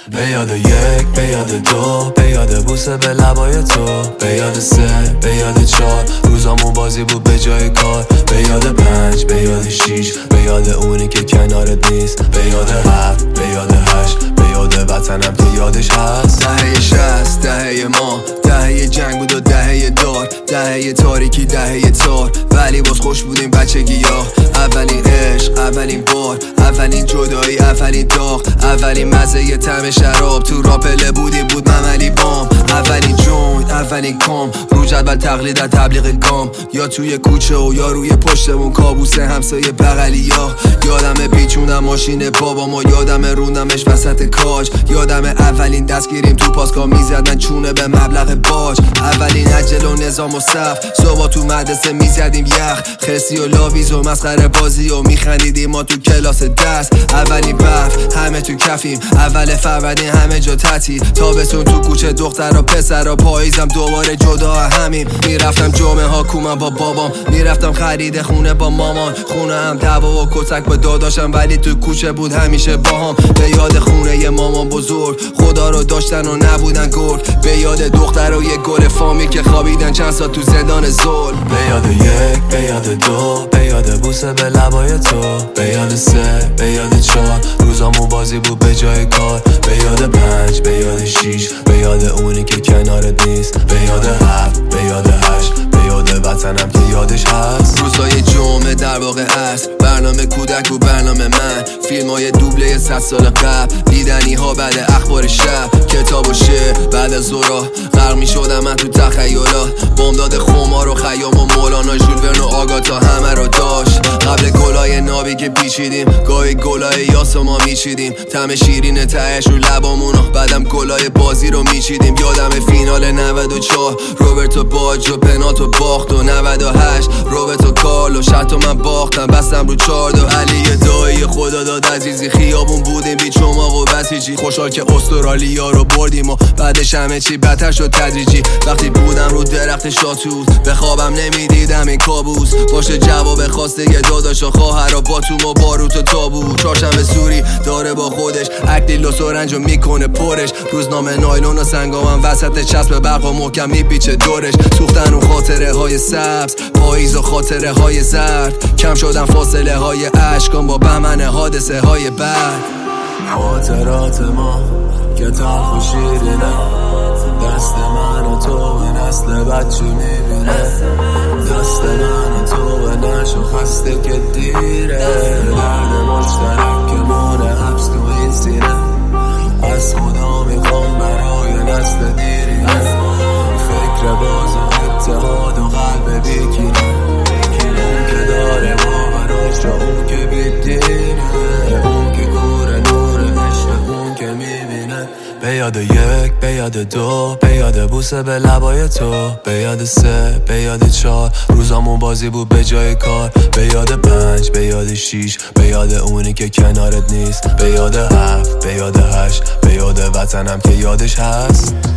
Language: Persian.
به یاد یک، به یاد دو، به یاد بوسه به لبای تو، به یاد سه، به یاد چار، روزامون بازی بود به جای کار، به یاد پنج، به یاد شیش، به یاد اونی که کنارت نیست، به یاد هفت، به یاد هشت، به یاد وطنم که یادش هست. دهه 60، دهه ما، دهه جنگ بود و دهه دار، دهه تاریکی، دهه تار، ولی باز خوش بودیم بچگی ها. اولین عشق، اولین بار، اولین جدایی، اولین داغ، اولین مزه طعم شراب، تو راپله بودیم بود مملی بام، اولین جوینت، اولین کام، رو جدول تقلید از تبلیغ گام، یا توی کوچه و یا روی پشتمون کابوس همسایه بغلی ها. یادم پیچونم ماشین بابامو، یادم روندمش وسط کاج، یادم اولین دستگیریم تو پاسکا میزدن چونه به مبلغ باج، اولین عجل و نظام و صف، صبح تو مدرسه میزدیم یخ، خرسی و لاویز و مسخره بازی و میخندیدیم ما تو کلاس دست، اولین برف همه تو کفیم، اول فروردین همه جا تعطیل، تابستون تو کوچه دختر و پسر و پاییزم دوباره جدا همیم. میرفتم جمعه ها کومم با بابام، میرفتم خرید خونه با مامان، خونه هم دعوا و کتک با داداشم، ولی تو کوچه بود همیشه باهام. به یاد خونه ی مامان بزرگ، خدا رو داشتن و نبودن گرگ، به یاد دختر و یه گل فامیل که خوابیدن چند سال تو زندان ظلم. به یاد یک، به یاد دو، به یاد بوسه به لبای تو، به یاد سه، به یاد چار، روزامون بازی بود به جای کار، به یاد پنج، به یاد شیش، به یاد اونی که کنارت نیست، به یاد هفت، به یاد هشت، به یاد وطنم که یادش هست. روزای جمعه در واقع است، برنامه کودک و برنامه من، فیلم های دوبله 100 سال قبل، دیدنی ها بعد اخبار شب، کتاب و شعر بعد از ظهر، غرق می شدم من تو تخیلات، بامداد خمار و خیام و مولانا، ژول ورن و آگاتا همه رو داشت. قبل گلای نابی که پیچیدیم، گاهی گلای یاس ما میچیدیم، طعم شیرین تهش رو لبامونو، بعدم گلای بازی رو میچیدیم. یادم فینال 94، روبرتو باجو پنالتو باخت، و 98 روبرتو کارلو شرطو من باختم، بستم رو 4 علی دایی خدا داد عزیزی، خیابون بودیم بی چماق و بسیجی، خوشحال که استرالیا رو بردیم و بعدش همه چی بدتر شد تدریجی. وقتی بودم رو درخت شاتوت، به خوابم نمیدیدم این کابوس، باشه جواب خواسته یه داداش و خواهر و باتوم و باروت و تابوت. چهارشنبه سوری داره با خودش اکلیل و سرنجو میکنه پرش، روزنامه نایلون و سنگامم وسط چسب برق و محکم میپیچه دورش، سوختن و خاطره های سبز، پاییز و خاطره های زرد، کم شدن فاصله های عشقم با بهمن حادثه های بعد. خاطرات ما که تلخ و شیرینه، دست من و تو به نسل بچه میبینه، دست من و تو به نشو خسته که دیره، درد مشترک که مونه حبس تو این سینه، از خدا میخوام برای نسل دیرینه، فکر باز و اتحاد و قلب بیکینه، اون که داره باوراش را اون که بیدینه، اون که گوره نور عشق اون که میبینه. به یاد یک، به یاد دو، به یاد بوسه به لبای تو، به یاد سه، به یاد چار، روزامون بازی بود به جای کار، به یاد پنج، به یاد شیش، به یاد اونی که کنارت نیست، به یاد هفت، به یاد هشت، به یاد وطنم که یادش هست.